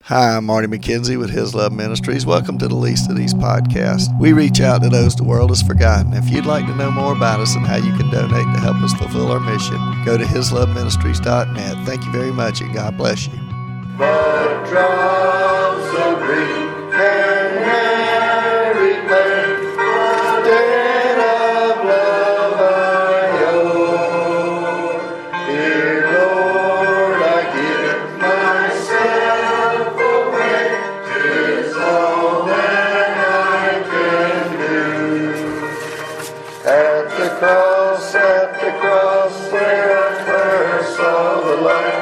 Hi, I'm Marty McKenzie with His Love Ministries. Welcome to the Least of These podcasts. We reach out to those the world has forgotten. If you'd like to know more about us and how you can donate to help us fulfill our mission, go to hisloveministries.net. Thank you very much, and God bless you. But drops of green can never replace the debt of love I owe. Dear Lord, I give myself away. 'Tis all that I can do. At the cross, where I first saw the light.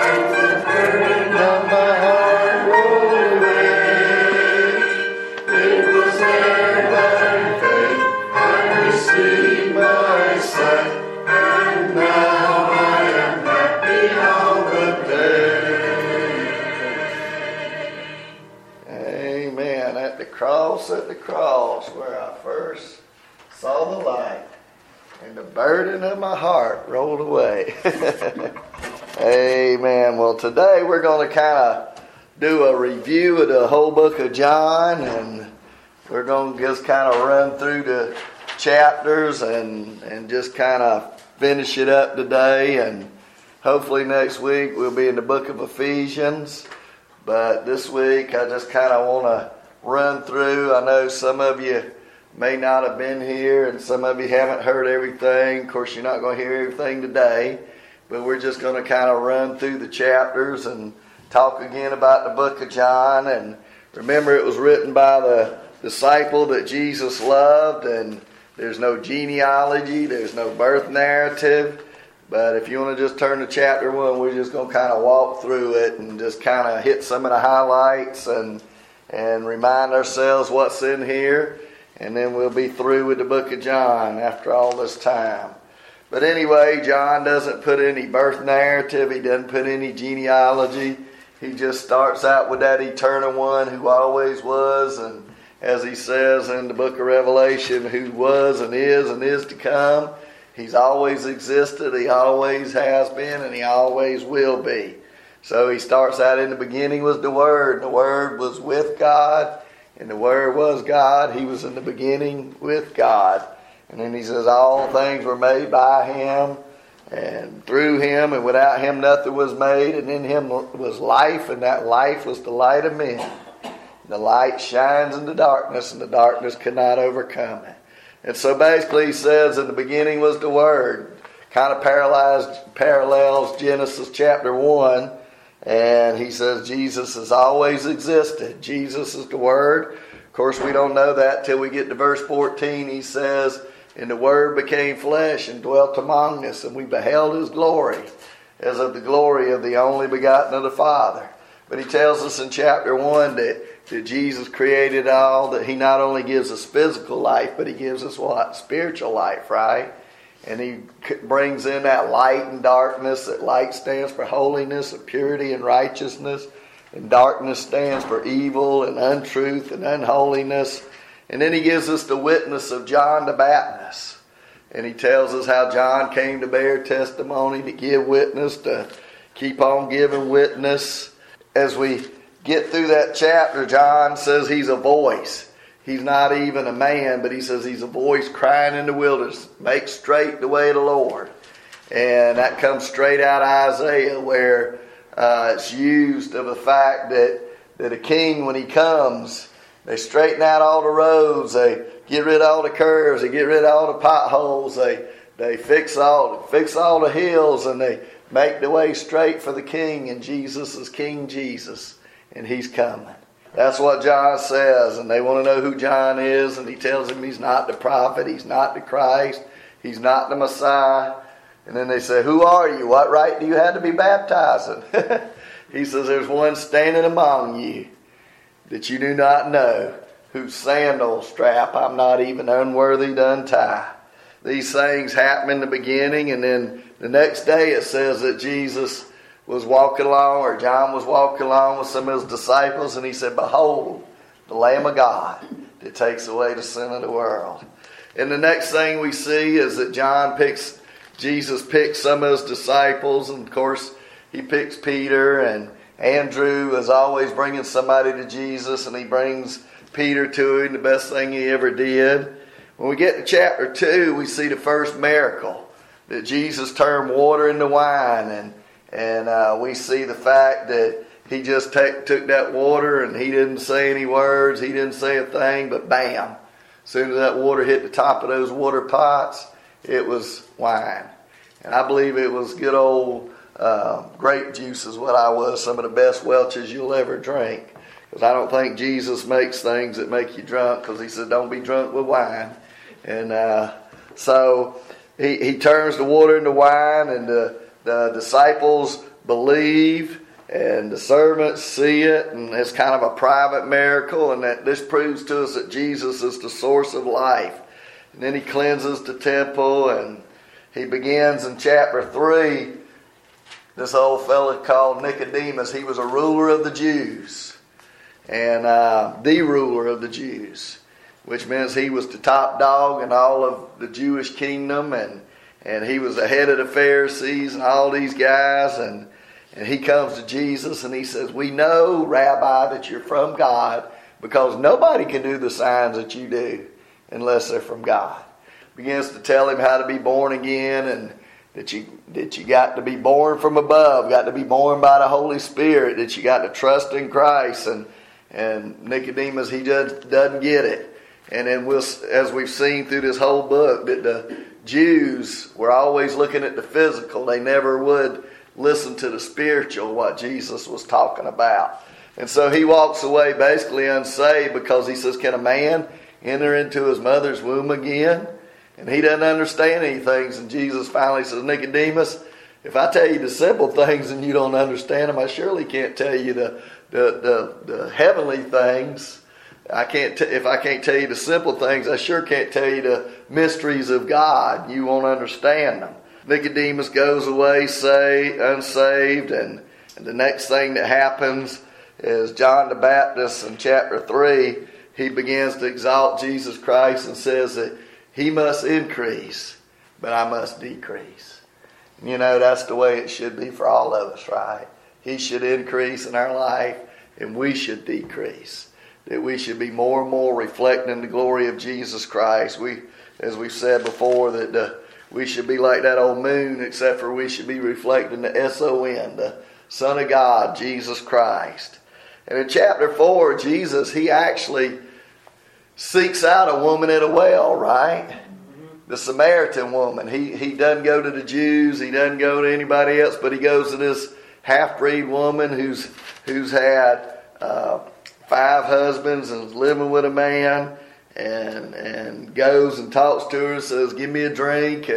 Amen. At the cross, where I first saw the light, and the burden of my heart rolled away. Amen. Well, today we're going to kind of do a review of the whole book of John, and we're going to just kind of run through the chapters and just kind of finish it up today, and hopefully next week we'll be in the book of Ephesians. But this week I just kind of want to run through. I know some of you may not have been here, and some of you haven't heard everything. Of course, you're not going to hear everything today, but we're just going to kind of run through the chapters and talk again about the book of John. And remember, it was written by the disciple that Jesus loved, and there's no genealogy, there's no birth narrative. But if you want to just turn to chapter 1, we're just going to kind of walk through it and just kind of hit some of the highlights and remind ourselves what's in here. And then we'll be through with the book of John after all this time. But anyway, John doesn't put any birth narrative. He doesn't put any genealogy. He just starts out with that eternal one who always was, and as he says in the book of Revelation, who was and is to come. He's always existed, he always has been, and he always will be. So he starts out, in the beginning was the Word, and the Word was with God, and the Word was God. He was in the beginning with God. And then he says, all things were made by him, and through him, and without him nothing was made, and in him was life, and that life was the light of men. The light shines in the darkness, and the darkness could not overcome it. And so basically he says, in the beginning was the Word. Kind of parallels Genesis chapter 1. And he says Jesus has always existed. Jesus is the Word. Of course, we don't know that till we get to verse 14. He says, and the Word became flesh and dwelt among us, and we beheld his glory, as of the glory of the only begotten of the Father. But he tells us in chapter 1 that Jesus created all, that he not only gives us physical life, but he gives us what? Spiritual life, right? And he brings in that light and darkness. That light stands for holiness and purity and righteousness. And darkness stands for evil and untruth and unholiness. And then he gives us the witness of John the Baptist. And he tells us how John came to bear testimony, to give witness, to keep on giving witness. As we get through that chapter, John says he's a voice. He's not even a man, but he says he's a voice crying in the wilderness, make straight the way of the Lord. And that comes straight out of Isaiah, where it's used of the fact that a king, when he comes, they straighten out all the roads, they get rid of all the curves, they get rid of all the potholes, they fix all the hills, and they make the way straight for the king. And Jesus is King Jesus, and he's coming. That's what John says, and they want to know who John is, and he tells them he's not the prophet, he's not the Christ, he's not the Messiah. And then they say, who are you? What right do you have to be baptizing? He says, there's one standing among you that you do not know, whose sandal strap I'm not even unworthy to untie. These things happen in the beginning, and then the next day it says that Jesus was walking along, or John was walking along with some of his disciples, and he said, behold, the Lamb of God that takes away the sin of the world. And the next thing we see is that Jesus picks some of his disciples, and of course he picks Peter, and Andrew is always bringing somebody to Jesus, and he brings Peter to him, the best thing he ever did. When we get to chapter 2, we see the first miracle, that Jesus turned water into wine, and we see the fact that he just took that water and he didn't say any words, he didn't say a thing, but bam, as soon as that water hit the top of those water pots, it was wine. And I believe it was good old grape juice is what I was, some of the best Welch's you'll ever drink. Because I don't think Jesus makes things that make you drunk, because he said don't be drunk with wine. And so he turns the water into wine, and the disciples believe, and the servants see it, and it's kind of a private miracle, and that this proves to us that Jesus is the source of life. And then he cleanses the temple, and he begins in chapter 3. This old fella called Nicodemus, he was a ruler of the Jews, and the ruler of the Jews, which means he was the top dog in all of the Jewish kingdom, and he was the head of the Pharisees and all these guys, and he comes to Jesus and he says, we know, Rabbi, that you're from God, because nobody can do the signs that you do unless they're from God. Begins to tell him how to be born again, and that you got to be born from above, got to be born by the Holy Spirit, that you got to trust in Christ. And Nicodemus, he just doesn't get it. And then as we've seen through this whole book, that the Jews were always looking at the physical. They never would listen to the spiritual, what Jesus was talking about. And so he walks away basically unsaved, because he says, can a man enter into his mother's womb again? And he doesn't understand any things. And Jesus finally says, Nicodemus, if I tell you the simple things and you don't understand them, I surely can't tell you the heavenly things. If I can't tell you the simple things, I sure can't tell you the mysteries of God. You won't understand them. Nicodemus goes away unsaved, and the next thing that happens is John the Baptist in chapter 3, he begins to exalt Jesus Christ and says that he must increase, but I must decrease. You know, that's the way it should be for all of us, right? He should increase in our life, and we should decrease. That we should be more and more reflecting the glory of Jesus Christ. As we've said before, that we should be like that old moon, except for we should be reflecting the S-O-N, the Son of God, Jesus Christ. And in chapter 4, Jesus, he actually seeks out a woman at a well, right? The Samaritan woman. He doesn't go to the Jews. He doesn't go to anybody else, but he goes to this half-breed woman who's had 5 husbands and is living with a man, and goes and talks to her, says, give me a drink,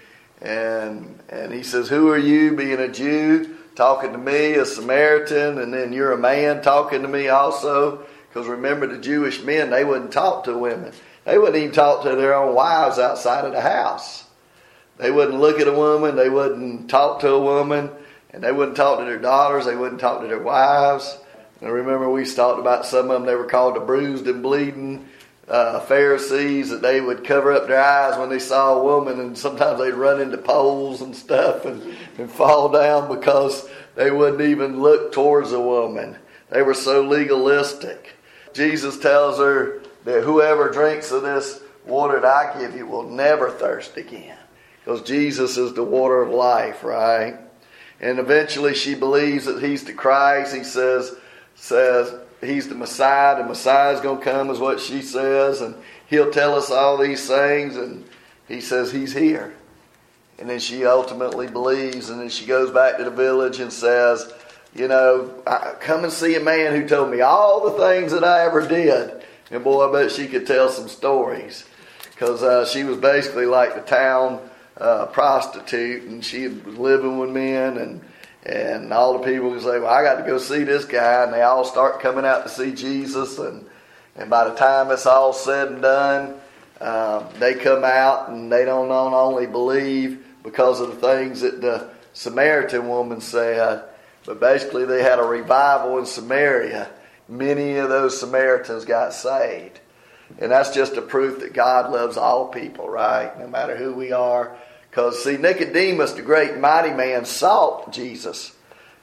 and he says, who are you, being a Jew, talking to me, a Samaritan, and then you're a man talking to me also? Because remember, the Jewish men, they wouldn't talk to women. They wouldn't even talk to their own wives outside of the house. They wouldn't look at a woman. They wouldn't talk to a woman. And they wouldn't talk to their daughters. They wouldn't talk to their wives. And remember, we talked about some of them, they were called the bruised and bleeding Pharisees, that they would cover up their eyes when they saw a woman, and sometimes they'd run into poles and stuff and fall down because they wouldn't even look towards a woman. They were so legalistic. Jesus tells her that whoever drinks of this water that I give you will never thirst again, because Jesus is the water of life, right? And eventually she believes that he's the Christ. He says he's the Messiah. The Messiah's going to come, is what she says, and he'll tell us all these things, and he says he's here. And then she ultimately believes, and then she goes back to the village and says, you know, come and see a man who told me all the things that I ever did. And boy, I bet she could tell some stories, because she was basically like the town prostitute, and she was living with men, and all the people would say, well, I got to go see this guy, and they all start coming out to see Jesus, and by the time it's all said and done, they come out, and they don't only believe because of the things that the Samaritan woman said, but basically they had a revival in Samaria. Many of those Samaritans got saved. And that's just a proof that God loves all people, right? No matter who we are. Because, see, Nicodemus, the great mighty man, sought Jesus.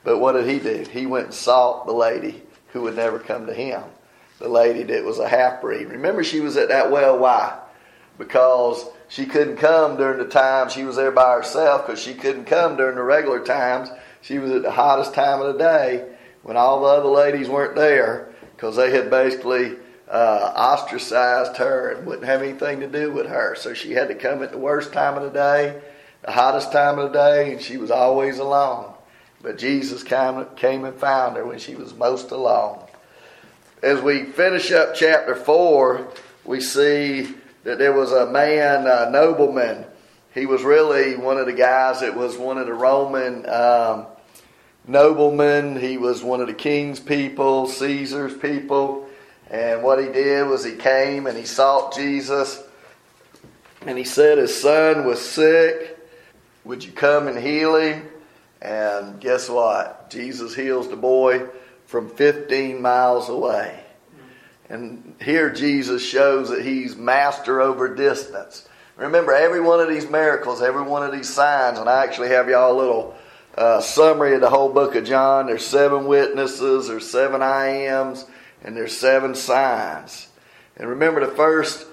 But what did he do? He went and sought the lady who would never come to him. The lady that was a half-breed. Remember, she was at that well. Why? Because she couldn't come during the time she was there by herself, because she couldn't come during the regular times. She was at the hottest time of the day when all the other ladies weren't there, because they had basically ostracized her and wouldn't have anything to do with her. So she had to come at the worst time of the day, the hottest time of the day, and she was always alone. But Jesus came and found her when she was most alone. As we finish up chapter 4, we see that there was a man, a nobleman. He was really one of the guys that was one of the Roman noblemen. He was one of the king's people, Caesar's people. And what he did was he came and he sought Jesus. And he said his son was sick. Would you come and heal him? And guess what? Jesus heals the boy from 15 miles away. And here Jesus shows that he's master over distance. Remember, every one of these miracles, every one of these signs, and I actually have y'all a little summary of the whole book of John. There's 7 witnesses, there's 7 I ams, and there's 7 signs. And remember, the first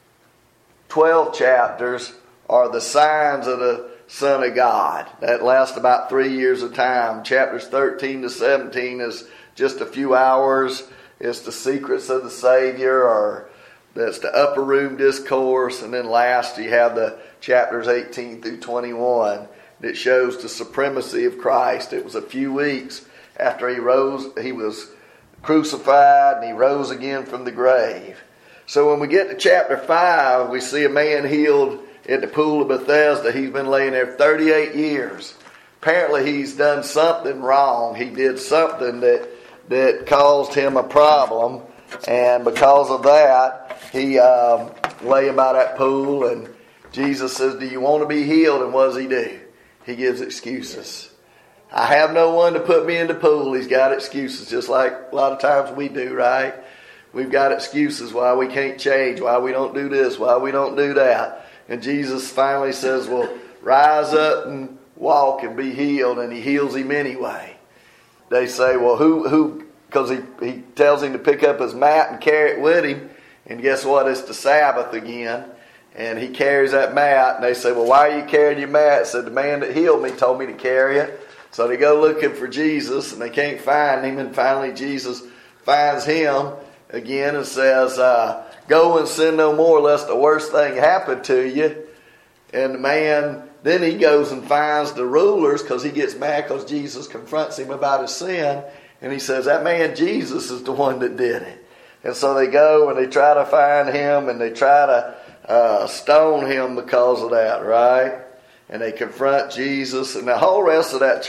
12 chapters are the signs of the Son of God. That lasts about 3 years of time. Chapters 13 to 17 is just a few hours. It's the secrets of the Savior, or that's the upper room discourse. And then last you have the chapters 18 through 21 that shows the supremacy of Christ. It was a few weeks after he was crucified, and he rose again from the grave. So when we get to chapter 5, we see a man healed at the pool of Bethesda. He's been laying there 38 years. Apparently he's done something wrong. He did something that caused him a problem, and because of that, he lay by that pool, and Jesus says, do you want to be healed? And what does he do? He gives excuses. I have no one to put me in the pool. He's got excuses, just like a lot of times we do, right? We've got excuses why we can't change, why we don't do this, why we don't do that. And Jesus finally says, well, rise up and walk and be healed, and he heals him anyway. They say, well, who? Because he tells him to pick up his mat and carry it with him. And guess what? It's the Sabbath again. And he carries that mat. And they say, well, why are you carrying your mat? He said, the man that healed me told me to carry it. So they go looking for Jesus, and they can't find him. And finally Jesus finds him again and says, go and sin no more, lest the worst thing happen to you. And the man, then he goes and finds the rulers, because he gets mad because Jesus confronts him about his sin. And he says, that man Jesus is the one that did it. And so they go and they try to find him, and they try to stone him because of that, right? And they confront Jesus. And the whole rest of that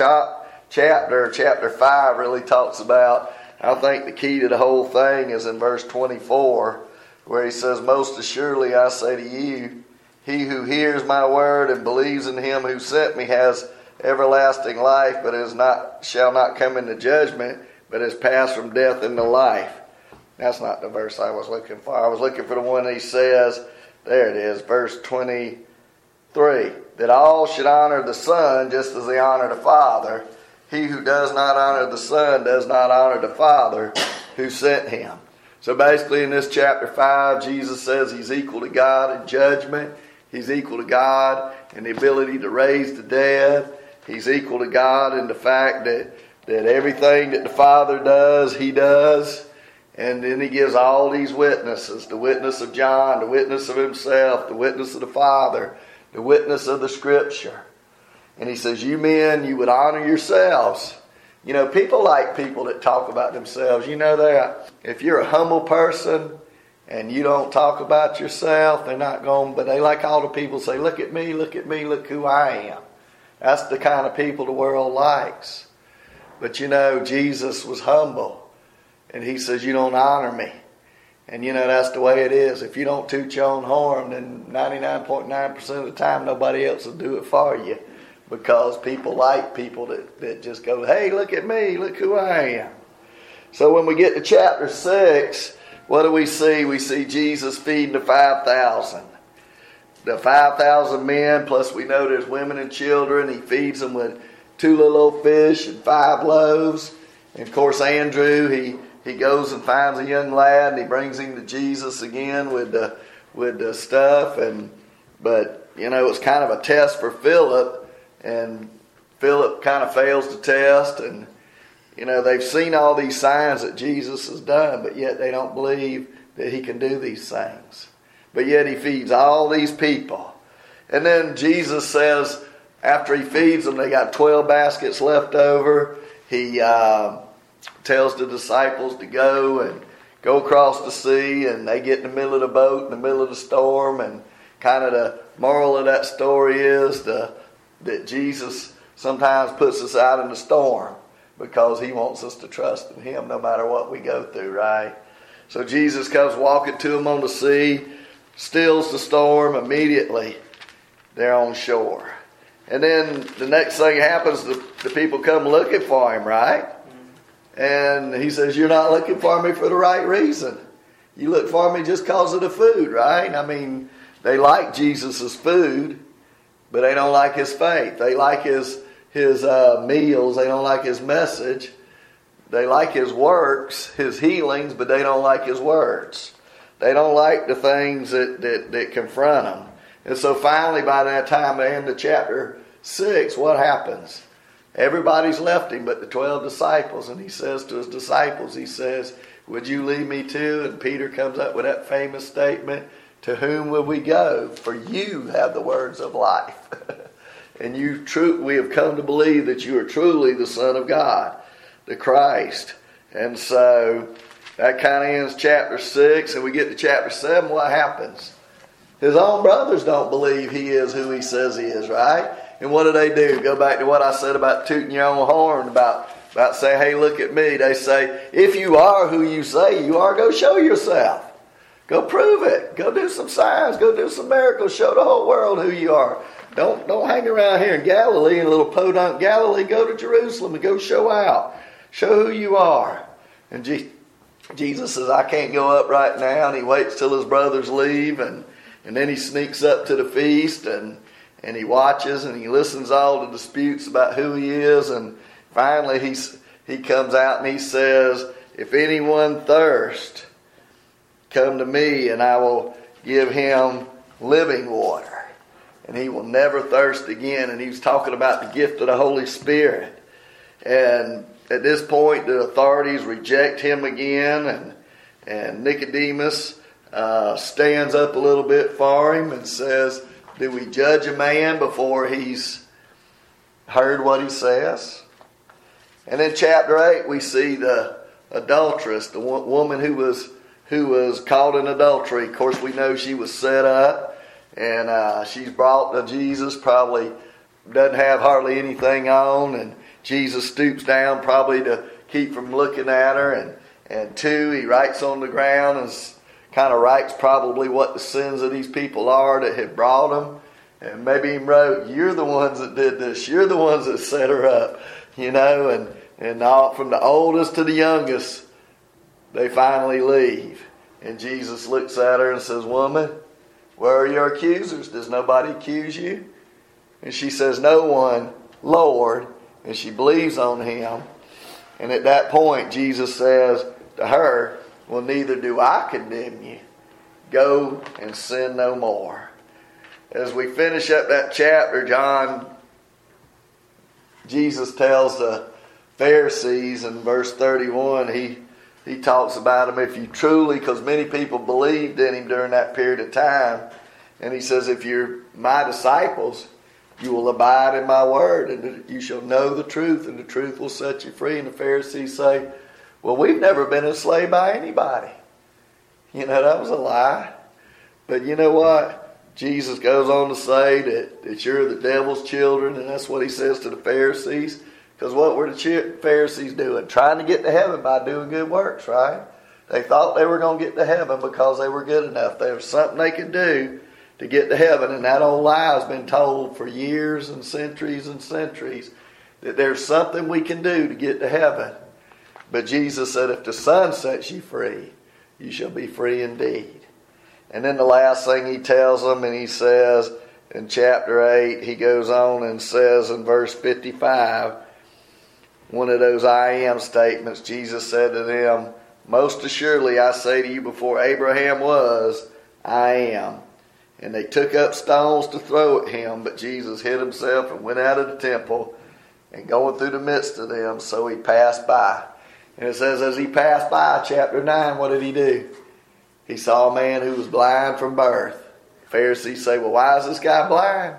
chapter 5 really talks about, I think the key to the whole thing is in verse 24, where he says, most assuredly I say to you, he who hears my word and believes in him who sent me has everlasting life, but shall not come into judgment, but is passed from death into life. That's not the verse I was looking for. I was looking for the one he says, there it is, verse 23, that all should honor the Son just as they honor the Father. He who does not honor the Son does not honor the Father who sent him. So basically in this chapter 5, Jesus says he's equal to God in judgment. He's equal to God in the ability to raise the dead. He's equal to God in the fact that everything that the Father does, he does. And then he gives all these witnesses, the witness of John, the witness of himself, the witness of the Father, the witness of the Scripture. And he says, you men, you would honor yourselves. You know, people like people that talk about themselves. You know that. If you're a humble person and you don't talk about yourself, they're not going, but they like all the people say, look at me, look who I am. That's the kind of people the world likes. But you know, Jesus was humble. And he says, you don't honor me. And you know, that's the way it is. If you don't toot your own horn, then 99.9% of the time, nobody else will do it for you. Because people like people that just go, hey, look at me, look who I am. So when we get to chapter 6, what do we see? We see Jesus feeding the 5,000. The 5,000 men, plus we know there's women and children. He feeds them with 2 little old fish and 5 loaves. And of course, Andrew, he goes and finds a young lad, and he brings him to Jesus again with the stuff. But it's kind of a test for Philip, and Philip kind of fails the test. And they've seen all these signs that Jesus has done, but yet they don't believe that he can do these things. But yet he feeds all these people. And then Jesus says, after he feeds them, they got 12 baskets left over. He tells the disciples to go across the sea, and they get in the middle of the boat in the middle of the storm. And kind of the moral of that story is that Jesus sometimes puts us out in the storm because he wants us to trust in him no matter what we go through, right? So Jesus comes walking to them on the sea, stills the storm. Immediately they're on shore. And then the next thing happens, the people come looking for him, right? And he says, you're not looking for me for the right reason. You look for me just because of the food, right? I mean, they like Jesus' food, but they don't like his faith. They like his meals. They don't like his message. They like his works, his healings, but they don't like his words. They don't like the things that confront them. And so finally, by that time, they end of chapter 6, what happens? Everybody's left him but the 12 disciples. And he says to his disciples, he says, would you leave me too? And Peter comes up with that famous statement, to whom will we go? For you have the words of life. And we have come to believe that you are truly the Son of God, the Christ. And so that kind of ends chapter 6. And we get to chapter 7, what happens? His own brothers don't believe he is who he says he is, right? And what do? Go back to what I said about tooting your own horn, about saying, hey, look at me. They say, if you are who you say you are, go show yourself. Go prove it. Go do some signs. Go do some miracles. Show the whole world who you are. Don't hang around here in Galilee, in a little podunk Galilee. Go to Jerusalem and go show out. Show who you are. And Jesus says, I can't go up right now. And he waits till his brothers leave, and then he sneaks up to the feast, and he watches and he listens all the disputes about who he is. And finally he comes out and he says, if anyone thirst, come to me and I will give him living water. And he will never thirst again. And he was talking about the gift of the Holy Spirit. And at this point, the authorities reject him again. And Nicodemus stands up a little bit for him and says, do we judge a man before he's heard what he says? And in chapter 8, we see the adulteress, the woman who was caught in adultery. Of course, we know she was set up, and she's brought to Jesus, probably doesn't have hardly anything on, and Jesus stoops down probably to keep from looking at her. And 2, he writes on the ground and kind of writes probably what the sins of these people are that have brought them. And maybe he wrote, you're the ones that did this. You're the ones that set her up. And all, from the oldest to the youngest, they finally leave. And Jesus looks at her and says, woman, where are your accusers? Does nobody accuse you? And she says, no one, Lord. And she believes on him. And at that point, Jesus says to her, well, neither do I condemn you. Go and sin no more. As we finish up that chapter, Jesus tells the Pharisees in verse 31, he talks about them, if you truly, because many people believed in him during that period of time, and he says, if you're my disciples, you will abide in my word, and you shall know the truth, and the truth will set you free. And the Pharisees say, well, we've never been enslaved by anybody. That was a lie. But you know what? Jesus goes on to say that you're the devil's children, and that's what he says to the Pharisees. Because what were the Pharisees doing? Trying to get to heaven by doing good works, right? They thought they were going to get to heaven because they were good enough. There was something they could do to get to heaven. And that old lie has been told for years and centuries, that there's something we can do to get to heaven. But Jesus said, if the Son sets you free, you shall be free indeed. And then the last thing he tells them, and he says, in chapter 8, he goes on and says in verse 55, one of those I am statements, Jesus said to them, most assuredly I say to you, before Abraham was, I am. And they took up stones to throw at him, but Jesus hid himself and went out of the temple, and going through the midst of them, so he passed by. And it says, as he passed by, chapter 9, what did he do? He saw a man who was blind from birth. Pharisees say, well, why is this guy blind?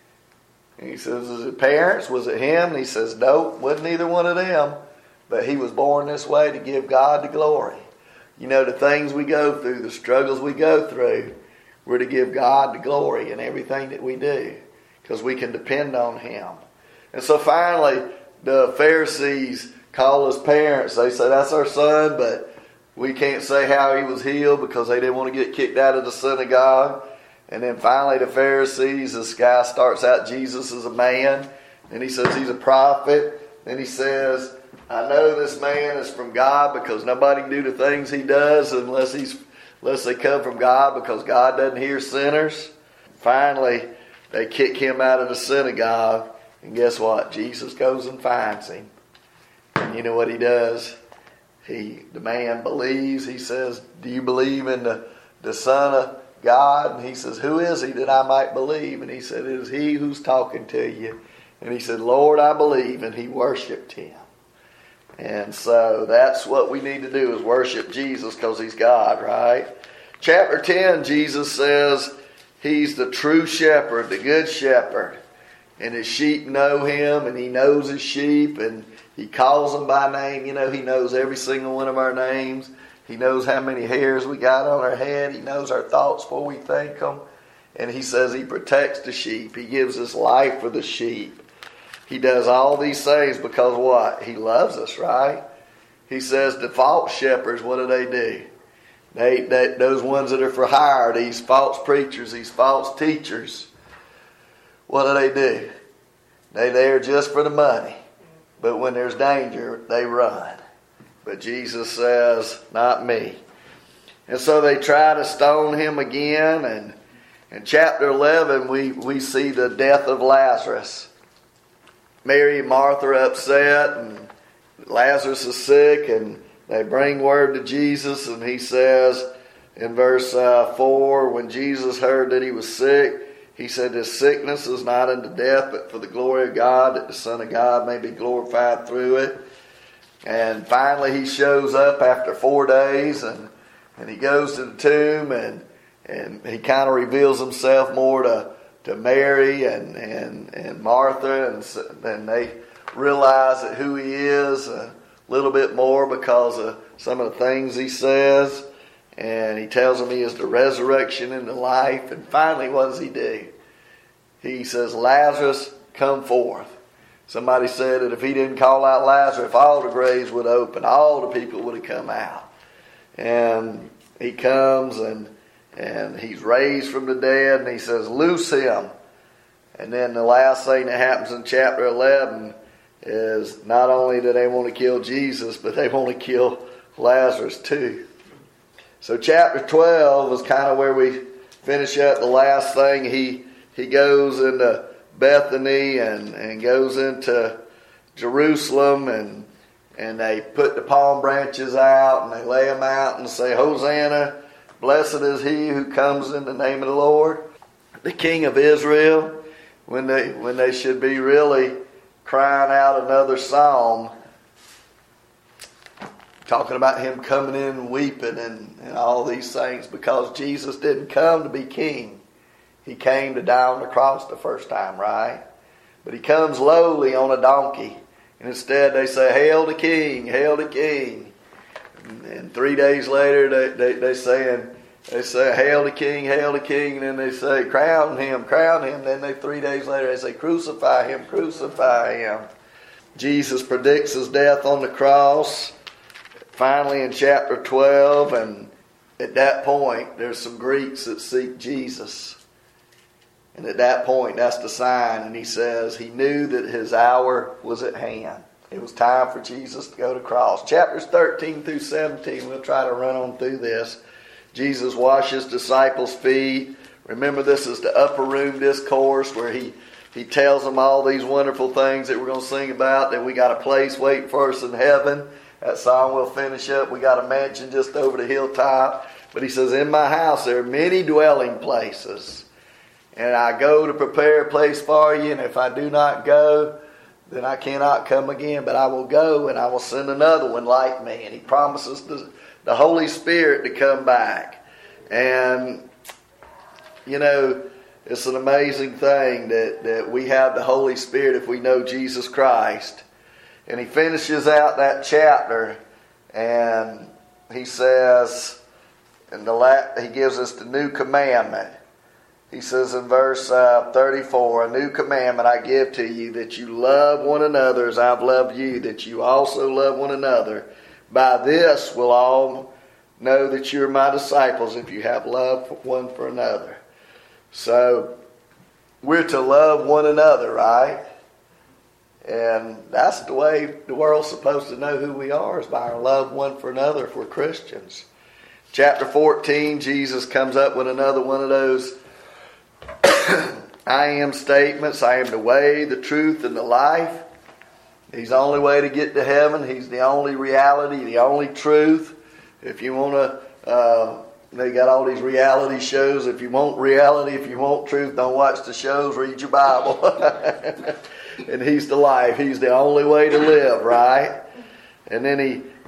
And he says, was it parents? Was it him? And he says, nope, wasn't either one of them. But he was born this way to give God the glory. You know, the things we go through, the struggles we go through, we're to give God the glory in everything that we do, because we can depend on him. And so finally, the Pharisees call his parents. They say, that's our son, but we can't say how he was healed because they didn't want to get kicked out of the synagogue. And then finally the Pharisees, this guy starts out Jesus as a man. And he says he's a prophet. Then he says, I know this man is from God because nobody can do the things he does unless they come from God, because God doesn't hear sinners. Finally, they kick him out of the synagogue. And guess what? Jesus goes and finds him. And you know what he does? The man believes. He says, do you believe in the Son of God? And he says, who is he that I might believe? And he said, it is he who's talking to you. And he said, Lord, I believe. And he worshiped him. And so that's what we need to do, is worship Jesus, because he's God, right? Chapter 10, Jesus says he's the true shepherd, the good shepherd. And his sheep know him, and he knows his sheep, and he calls them by name. You know, he knows every single one of our names. He knows how many hairs we got on our head. He knows our thoughts before we think them. And he says he protects the sheep. He gives his life for the sheep. He does all these things because what? He loves us, right? He says the false shepherds, what do? Those ones that are for hire, these false preachers, these false teachers, what do? They're there just for the money. But when there's danger, they run. But Jesus says, not me. And so they try to stone him again. And in chapter 11, we see the death of Lazarus. Mary and Martha are upset, and Lazarus is sick, and they bring word to Jesus, and he says in verse 4, when Jesus heard that he was sick, he said, this sickness is not unto death, but for the glory of God, that the Son of God may be glorified through it. And finally he shows up after 4 days, and he goes to the tomb, and he kind of reveals himself more to Mary and Martha, and they realize that who he is a little bit more because of some of the things he says. And he tells them he is the resurrection and the life. And finally, what does he do? He says, Lazarus, come forth. Somebody said that if he didn't call out Lazarus, if all the graves would open, all the people would have come out. And he comes and he's raised from the dead, and he says, loose him. And then the last thing that happens in chapter 11 is not only do they want to kill Jesus, but they want to kill Lazarus too. So chapter 12 is kind of where we finish up the last thing. He goes into Bethany and goes into Jerusalem, and they put the palm branches out, and they lay them out and say, Hosanna, blessed is he who comes in the name of the Lord, the King of Israel. When they should be really crying out another psalm, talking about him coming in and weeping and all these things, because Jesus didn't come to be king. He came to die on the cross the first time, right? But he comes lowly on a donkey. And instead they say, hail the king, hail the king. And 3 days later they say, hail the king, hail the king. And then they say, crown him, crown him. Then 3 days later they say, crucify him, crucify him. Jesus predicts his death on the cross. Finally in chapter 12, and at that point there's some Greeks that seek Jesus. And at that point, that's the sign. And he says he knew that his hour was at hand. It was time for Jesus to go to the cross. Chapters 13 through 17, we'll try to run on through this. Jesus washed his disciples' feet, Remember, this is the upper room discourse where he tells them all these wonderful things that we're going to sing about, that we got a place waiting for us in heaven. That song will finish up. We got a mansion just over the hilltop. But he says, in my house there are many dwelling places. And I go to prepare a place for you. And if I do not go, then I cannot come again. But I will go and I will send another one like me. And he promises the Holy Spirit to come back. And, it's an amazing thing that we have the Holy Spirit if we know Jesus Christ. And he finishes out that chapter and he says, he gives us the new commandment. He says in verse 34, a new commandment I give to you, that you love one another as I've loved you, that you also love one another. By this will all know that you are my disciples, if you have love one for another. So we're to love one another, right? And that's the way the world's supposed to know who we are, is by our love one for another if we're Christians. Chapter 14, Jesus comes up with another one of those I am statements. I am the way, the truth, and the life. He's the only way to get to heaven. He's the only reality, the only truth. If you want to, they got all these reality shows. If you want reality, if you want truth, don't watch the shows, read your Bible. And he's the life. He's the only way to live, right? And then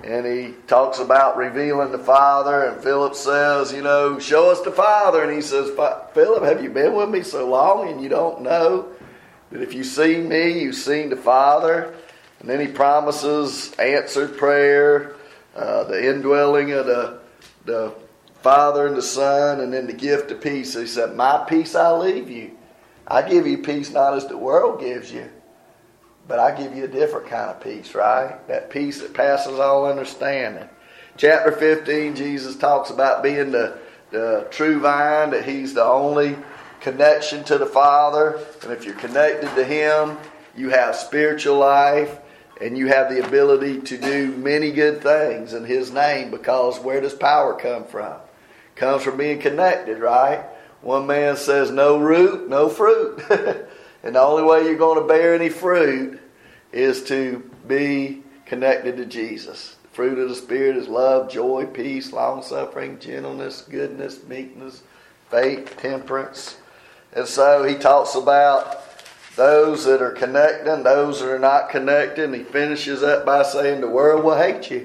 he talks about revealing the Father, and Philip says, show us the Father. And he says, Philip, have you been with me so long and you don't know that if you see me, you've seen the Father? And then he promises answered prayer, the indwelling of the Father and the Son, and then the gift of peace. So he said, my peace I leave you. I give you peace not as the world gives you, but I give you a different kind of peace, right? That peace that passes all understanding. Chapter 15, Jesus talks about being the true vine, that he's the only connection to the Father. And if you're connected to him, you have spiritual life, and you have the ability to do many good things in his name, because where does power come from? It comes from being connected, right? One man says, no root, no fruit. And the only way you're going to bear any fruit is to be connected to Jesus. The fruit of the Spirit is love, joy, peace, long-suffering, gentleness, goodness, meekness, faith, temperance. And so he talks about those that are connecting, those that are not connected. And he finishes up by saying the world will hate you.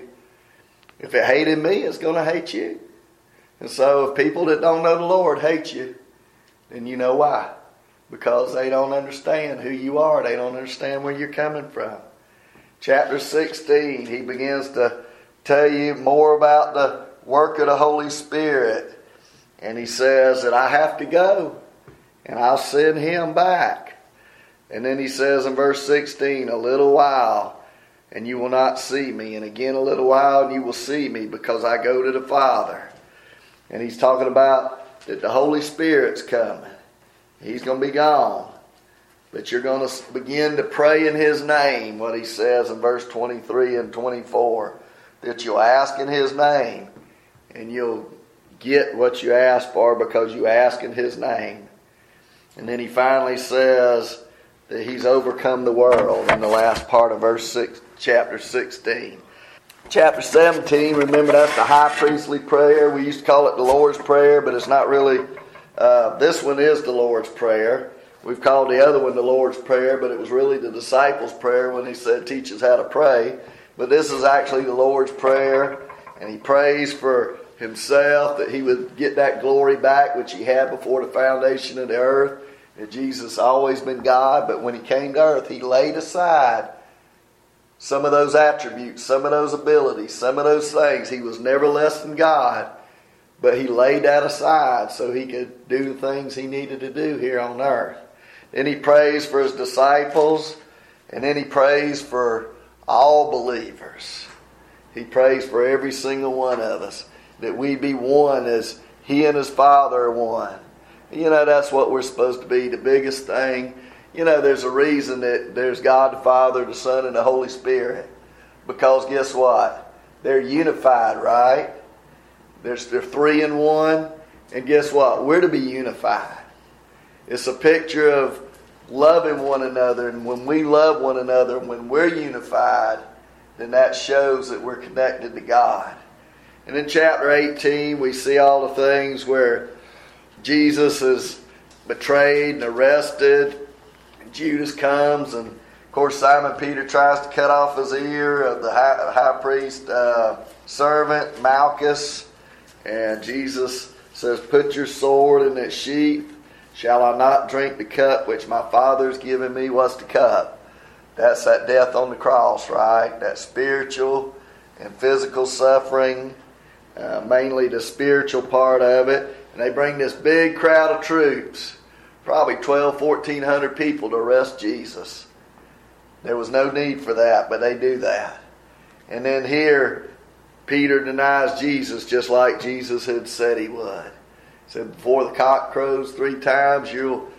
If it hated me, it's going to hate you. And so if people that don't know the Lord hate you, then you know why. Because they don't understand who you are. They don't understand where you're coming from. Chapter 16, he begins to tell you more about the work of the Holy Spirit. And he says that I have to go, and I'll send him back. And then he says in verse 16, a little while, and you will not see me. And again a little while, and you will see me, because I go to the Father. And he's talking about that the Holy Spirit's coming. He's going to be gone. But you're going to begin to pray in his name, what he says in verse 23 and 24. That you'll ask in his name, and you'll get what you ask for because you ask in his name. And then he finally says that he's overcome the world in the last part of chapter 16. Chapter 17, remember that's the high priestly prayer. We used to call it the Lord's Prayer, but it's not really. This one is the Lord's Prayer. We've called the other one the Lord's Prayer, but it was really the disciples' prayer when he said, teach us how to pray. But this is actually the Lord's Prayer, and he prays for himself that he would get that glory back which he had before the foundation of the earth. That Jesus has always been God, but when he came to earth, he laid aside some of those attributes, some of those abilities, some of those things. He was never less than God. But he laid that aside so he could do the things he needed to do here on earth. Then he prays for his disciples. And then he prays for all believers. He prays for every single one of us. That we be one as he and his Father are one. That's what we're supposed to be. The biggest thing. There's a reason that there's God the Father, the Son, and the Holy Spirit. Because guess what? They're unified, right? They're three in one, And guess what? We're to be unified. It's a picture of loving one another. And when we love one another, when we're unified, then that shows that we're connected to God. And in chapter 18, we see all the things where Jesus is betrayed and arrested. And Judas comes, and of course Simon Peter tries to cut off his ear of the high priest servant Malchus. And Jesus says, "Put your sword in its sheath. Shall I not drink the cup which my Father's given me?" What's the cup? That's that death on the cross, right? That spiritual and physical suffering, mainly the spiritual part of it. And they bring this big crowd of troops, probably 1,400 people, to arrest Jesus. There was no need for that, but they do that. And then here, Peter denies Jesus just like Jesus had said he would. He said, "Before the cock crows 3 times, you'll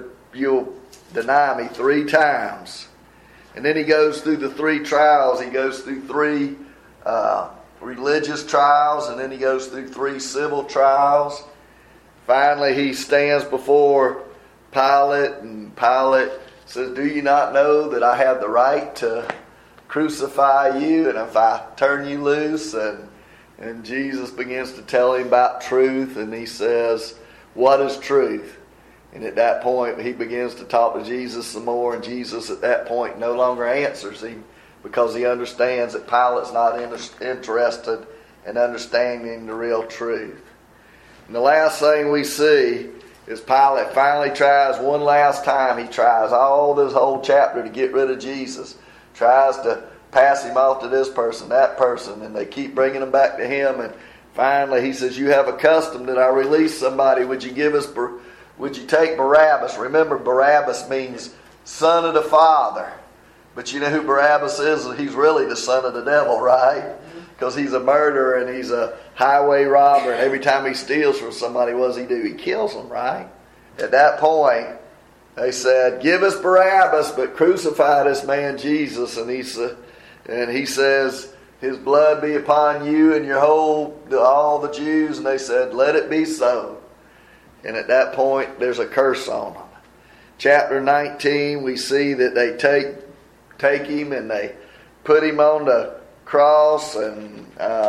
deny me 3 times. And then he goes through the 3 trials. He goes through 3 religious trials, and then he goes through 3 civil trials. Finally, he stands before Pilate, and Pilate says, "Do you not know that I have the right to crucify you, and if I turn you loose?" And Jesus begins to tell him about truth, and he says, "What is truth?" And at that point, he begins to talk to Jesus some more, and Jesus at that point no longer answers him because he understands that Pilate's not interested in understanding the real truth. And the last thing we see is Pilate finally tries one last time. He tries all this whole chapter to get rid of Jesus. Tries to pass him off to this person, that person, and they keep bringing him back to him. And finally he says, "You have a custom that I release somebody. Would you take Barabbas?" Remember, Barabbas means son of the Father. But you know who Barabbas is? He's really the son of the devil, right? Because he's a murderer and he's a highway robber. And every time he steals from somebody, what does he do? He kills them, right? At that point, they said, "Give us Barabbas, but crucify this man Jesus." And he says, "His blood be upon you and all the Jews." And they said, "Let it be so." And at that point, there's a curse on them. Chapter 19, we see that they take him and they put him on the cross. And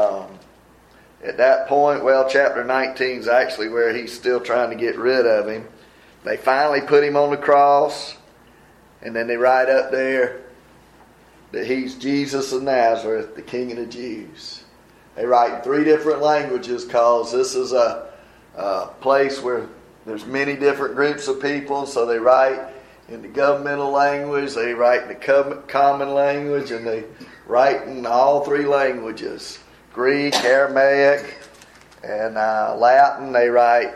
at that point, chapter 19 is actually where he's still trying to get rid of him. They finally put him on the cross, and then they write up there that he's Jesus of Nazareth, the King of the Jews. They write in 3 different languages because this is a place where there's many different groups of people. So they write in the governmental language, they write in the common language, and they write in all 3 languages. Greek, Aramaic, and Latin. They write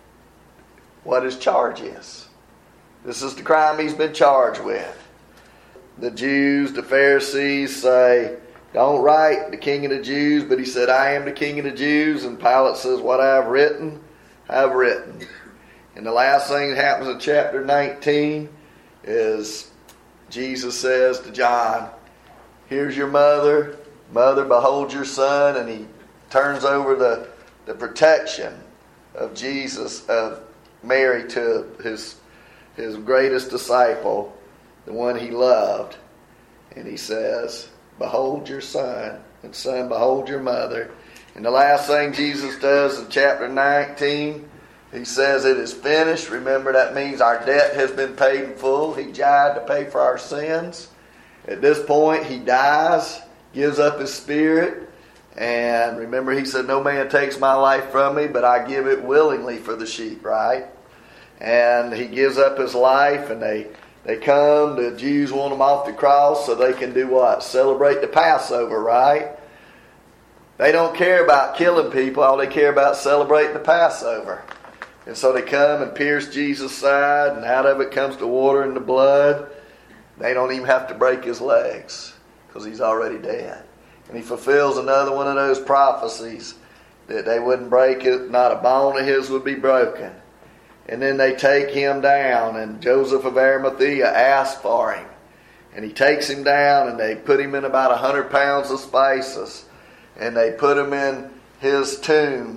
what his charge is. This is the crime he's been charged with. The Jews, the Pharisees say, "Don't write the King of the Jews," but he said, "I am the King of the Jews." And Pilate says, "What I have written, I have written." And the last thing that happens in chapter 19 is Jesus says to John, "Here's your mother. Mother, behold your son." And he turns over the protection of Jesus, of Mary, to his greatest disciple, the one he loved. And he says, "Behold your son, and son, behold your mother." And the last thing Jesus does in chapter 19, he says, "It is finished." Remember, that means our debt has been paid in full. He died to pay for our sins. At this point, he dies, gives up his spirit. And remember, he said, "No man takes my life from me, but I give it willingly for the sheep," right? And he gives up his life, and they come, the Jews want him off the cross so they can do what? Celebrate the Passover, right? They don't care about killing people. All they care about is celebrating the Passover. And so they come and pierce Jesus' side, and out of it comes the water and the blood. They don't even have to break his legs because he's already dead. And he fulfills another one of those prophecies that they wouldn't break it, not a bone of his would be broken. And then they take him down, and Joseph of Arimathea asks for him. And he takes him down, and they put him in about 100 pounds of spices. And they put him in his tomb.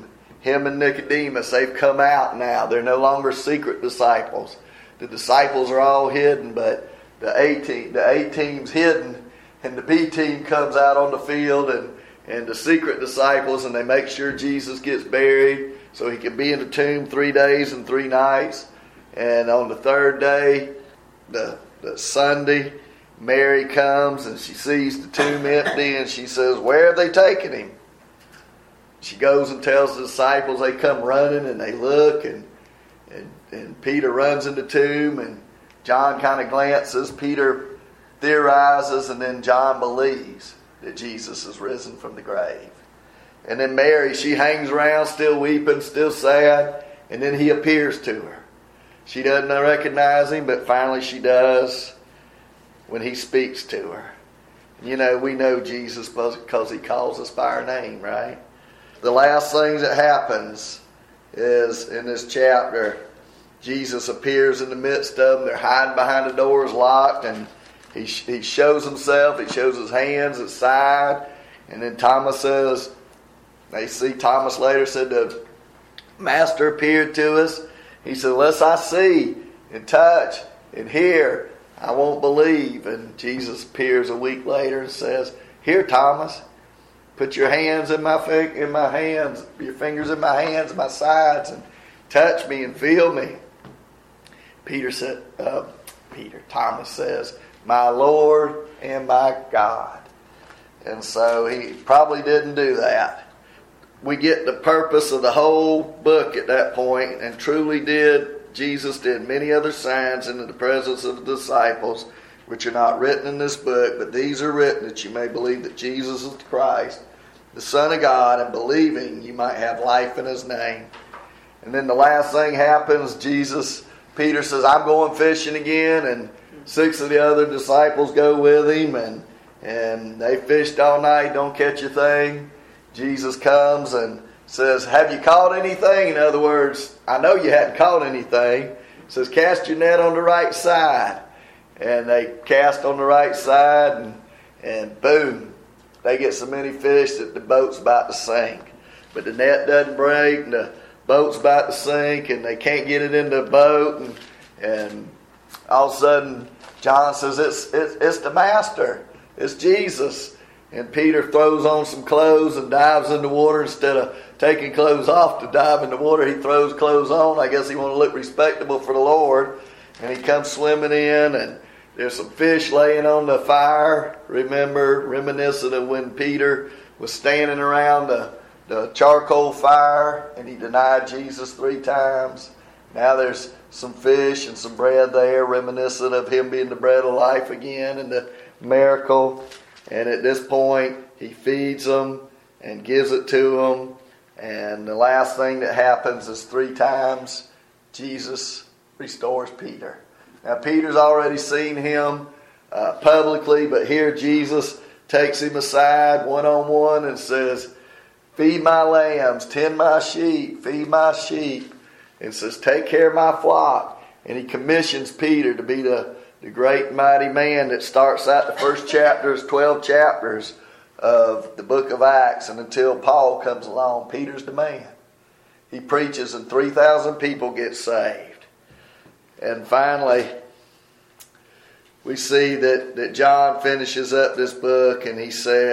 him and Nicodemus, they've come out now. They're no longer secret disciples. The disciples are all hidden, but the A team's hidden, and the B team comes out on the field, and the secret disciples, and they make sure Jesus gets buried so he can be in the tomb 3 days and 3 nights. And on the third day, the Sunday, Mary comes and she sees the tomb empty, and she says, "Where have they taken him?" She goes and tells the disciples. They come running and they look, and Peter runs in the tomb, and John kind of glances. Peter theorizes, and then John believes that Jesus is risen from the grave. And then Mary, she hangs around still weeping, still sad, and then he appears to her. She doesn't recognize him, but finally she does when he speaks to her. You know, we know Jesus because he calls us by our name, right? The last thing that happens is in this chapter, Jesus appears in the midst of them. They're hiding behind the doors locked, and he shows himself. He shows his hands, his side. And then Thomas says, they see Thomas later said, "The Master appeared to us." He said, "Unless I see and touch and hear, I won't believe." And Jesus appears a week later and says, "Here, Thomas, put your hands in my hands, your fingers in my hands and my sides, and touch me and feel me." Thomas says, "My Lord and my God." And so he probably didn't do that. We get the purpose of the whole book at that point, and Jesus did many other signs in the presence of the disciples, which are not written in this book, but these are written that you may believe that Jesus is the Christ, the Son of God, and believing you might have life in his name. And then the last thing happens, Peter says, "I'm going fishing again," and 6 of the other disciples go with him, and they fished all night, don't catch a thing. Jesus comes and says, "Have you caught anything?" In other words, I know you hadn't caught anything. He says, "Cast your net on the right side." And they cast on the right side, and boom, they get so many fish that the boat's about to sink. But the net doesn't break, and the boat's about to sink, and they can't get it in the boat. And all of a sudden, John says, it's the Master. It's Jesus. And Peter throws on some clothes and dives in the water. Instead of taking clothes off to dive in the water, he throws clothes on. I guess he wanted to look respectable for the Lord. And he comes swimming in, and there's some fish laying on the fire. Remember, reminiscent of when Peter was standing around the charcoal fire and he denied Jesus 3 times. Now there's some fish and some bread there, reminiscent of him being the bread of life again and the miracle. And at this point, he feeds them and gives it to them. And the last thing that happens is 3 times Jesus restores Peter. Now, Peter's already seen him publicly, but here Jesus takes him aside one-on-one and says, "Feed my lambs, tend my sheep, feed my sheep." And says, "Take care of my flock." And he commissions Peter to be the great and mighty man that starts out the first chapters, 12 chapters of the book of Acts. And until Paul comes along, Peter's the man. He preaches and 3,000 people get saved. And finally, we see that John finishes up this book, and he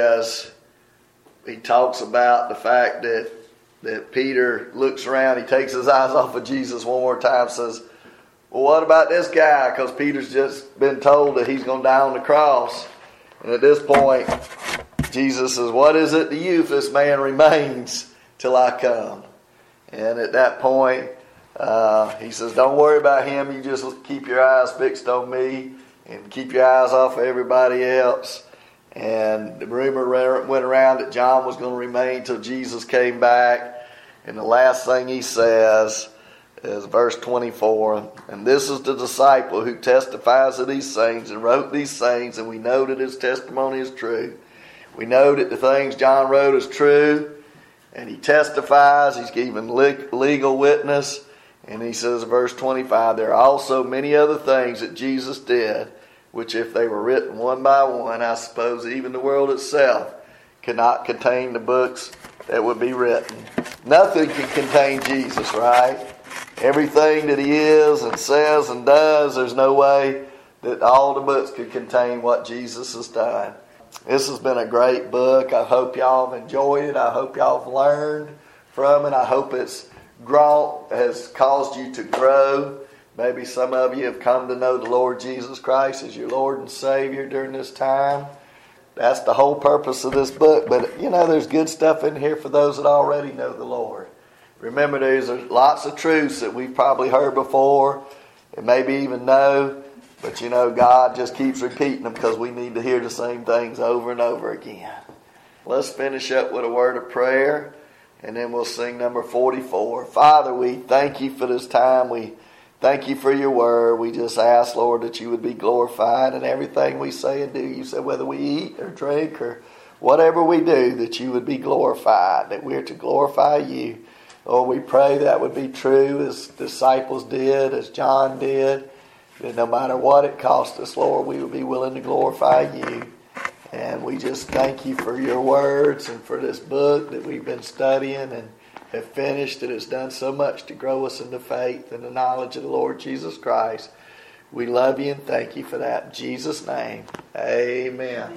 talks about the fact that Peter looks around, he takes his eyes off of Jesus one more time, says, "Well, what about this guy?" Because Peter's just been told that he's going to die on the cross. And at this point, Jesus says, "What is it to you if this man remains till I come?" And at that point, he says, "Don't worry about him. You just keep your eyes fixed on me and keep your eyes off of everybody else." And the rumor went around that John was going to remain till Jesus came back. And the last thing he says is verse 24. "And this is the disciple who testifies of these things and wrote these things, and we know that his testimony is true." We know that the things John wrote is true, and he testifies. He's giving legal witness. And he says, verse 25, "There are also many other things that Jesus did, which if they were written one by one, I suppose even the world itself cannot contain the books that would be written. Nothing can contain Jesus, right? Everything that he is and says and does, there's no way that all the books could contain what Jesus has done. This has been a great book. I hope y'all have enjoyed it. I hope y'all have learned from it. I hope it's grown, has caused you to grow. Maybe some of you have come to know the Lord Jesus Christ as your Lord and Savior during this time. That's the whole purpose of this book. But, there's good stuff in here for those that already know the Lord. Remember, there's lots of truths that we've probably heard before and maybe even know. But, God just keeps repeating them because we need to hear the same things over and over again. Let's finish up with a word of prayer, and then we'll sing number 44. Father, we thank you for this time. We thank you for your word. We just ask, Lord, that you would be glorified in everything we say and do. You said whether we eat or drink or whatever we do, that you would be glorified, that we're to glorify you. Lord, we pray that would be true as disciples did, as John did. That no matter what it cost us, Lord, we would be willing to glorify you. And we just thank you for your words and for this book that we've been studying and have finished. That has done so much to grow us into faith and the knowledge of the Lord Jesus Christ. We love you and thank you for that. In Jesus' name, amen.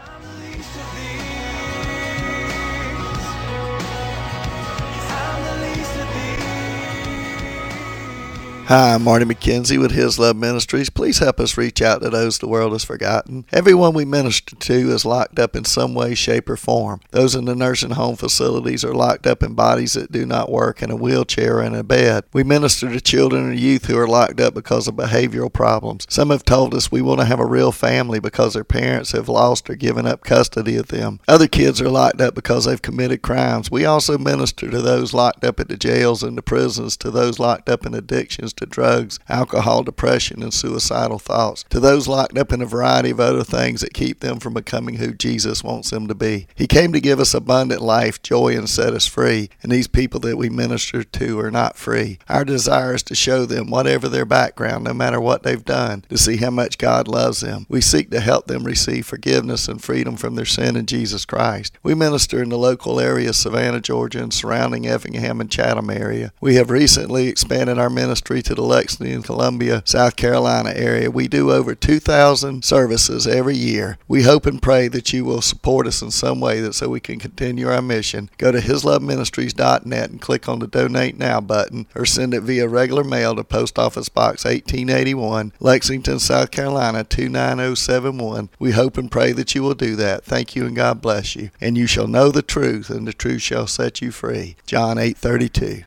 Hi, I'm Marty McKenzie with His Love Ministries. Please help us reach out to those the world has forgotten. Everyone we minister to is locked up in some way, shape, or form. Those in the nursing home facilities are locked up in bodies that do not work, in a wheelchair and a bed. We minister to children and youth who are locked up because of behavioral problems. Some have told us we want to have a real family because their parents have lost or given up custody of them. Other kids are locked up because they've committed crimes. We also minister to those locked up at the jails and the prisons, to those locked up in addictions to drugs, alcohol, depression, and suicidal thoughts, to those locked up in a variety of other things that keep them from becoming who Jesus wants them to be. He came to give us abundant life, joy, and set us free, and these people that we minister to are not free. Our desire is to show them, whatever their background, no matter what they've done, to see how much God loves them. We seek to help them receive forgiveness and freedom from their sin in Jesus Christ. We minister in the local area of Savannah, Georgia, and surrounding Effingham and Chatham area. We have recently expanded our ministry to the Lexington, Columbia, South Carolina area. We do over 2,000 services every year. We hope and pray that you will support us in some way so we can continue our mission. Go to hisloveministries.net and click on the Donate Now button, or send it via regular mail to Post Office Box 1881, Lexington, South Carolina 29071. We hope and pray that you will do that. Thank you and God bless you. And you shall know the truth, and the truth shall set you free. John 8:32.